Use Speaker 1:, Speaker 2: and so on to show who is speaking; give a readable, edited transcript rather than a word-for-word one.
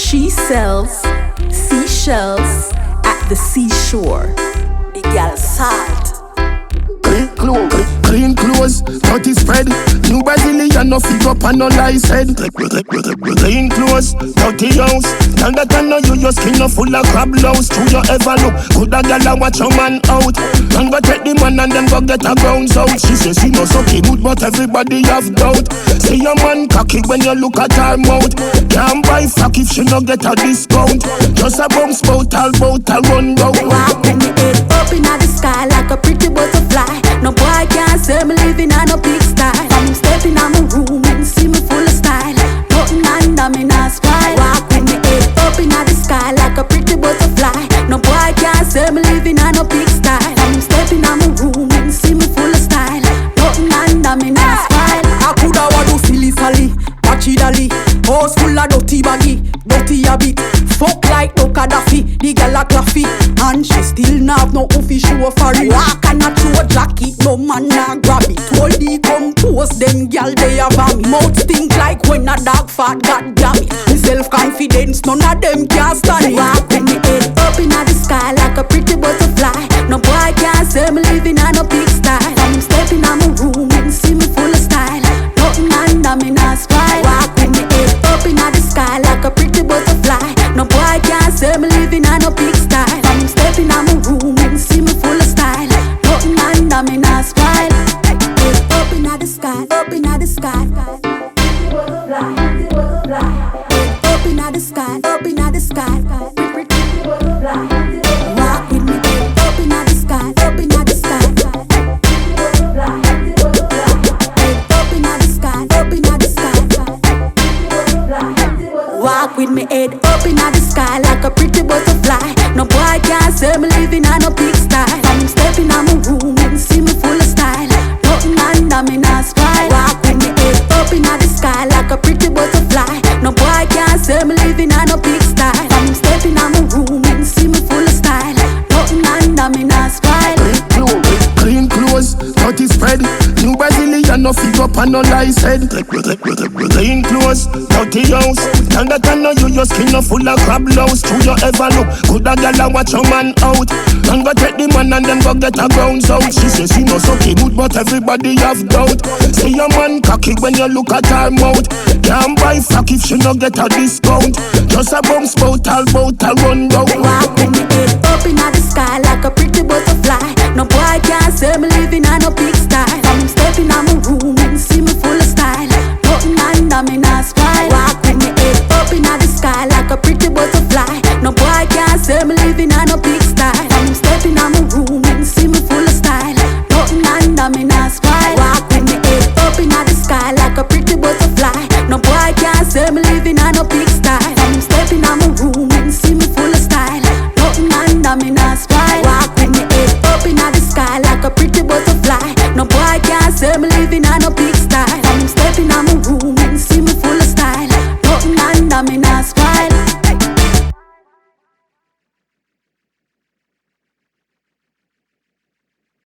Speaker 1: She sells seashells at the seashore. The gal salt.
Speaker 2: Clean clothes, 30 spread. New Brazilian, no figure up and no lies head. Clean clothes, 30 ounce. Tell that I know you, your skin no full of crab louse. True you ever look, could a gal a watch your man out. Then go take the man and then go get a grounds out. She says she knows okay good, but everybody have doubt. Say your man cocky when you look at her mouth. Can't buy fuck if she no get a discount. Just a bum spout, all bout a run round.
Speaker 1: Walk with me head up in the sky like a pretty butterfly. No boy can't say me living on a big style. I'm stepping on my room and see me full of style. Nothing under me not spoil. Walk with me head up in the sky like a pretty butterfly. No boy can't say me living on a big style. I'm stepping on my room and see me full of style. Nothing under me not spoil.
Speaker 3: I coulda want to silly sally, patchy dolly. House full of dirty baggy, dirty habit. Fuck like no Gaddafi, the gal a claffy. And she still not have no official for it. Walk and not throw jacket, no man not grab it. Hold the compose, them gal they have a me. Mouth stink like when a dog fat, god damn it. Me self-confidence, none of them can stand it.
Speaker 1: Walk with me head up in the sky like a pretty butterfly. No boy can't say me living on a big style. I'm stepping on my room and see me full of style. Nothing under me not spoil. Walk with me head up in the sky like a pretty butterfly. No boy can't say me living on a big style. I'm stepping on my room and see me full of style. Nothing under me not spoil. Head up in the sky, up in the sky. Pretty butterfly, pretty butterfly. Head up in the sky, up in the sky. Pretty butterfly. Walk with me head up in the sky, up in the sky. Pretty butterfly, pretty butterfly. Head up in the sky, up in the sky. Walk with me head up in the sky like a pretty butterfly. No boy can't say me living on a big style. I'm stepping on my room and see me full of style. Nothing under me not spoil. Walk with me head up in the sky like a pretty butterfly. No boy can't say me living on a big style. I'm stepping on my room and see me full of style. Nothing under me not spoil.
Speaker 2: Clean clothes, 30 spread. New Brazilian, no figure up and no lies head. Clean clothes, 30 ounce. Tell that I know you, your skin no full of crab louse. True you ever look, could a gal a watch your man out. Then go take the man and then go get a grounds out. She says she knows okay good, but everybody have doubt. Say your man cocky when you look at her mouth. Can't buy fuck if she no get a discount. Just a bum spout, all bout a run round.
Speaker 1: Walk with me head up in the sky like a pretty butterfly. No boy can't say me living on a big style. I'm stepping on my room and see me full of style. Nothing under me not spoil.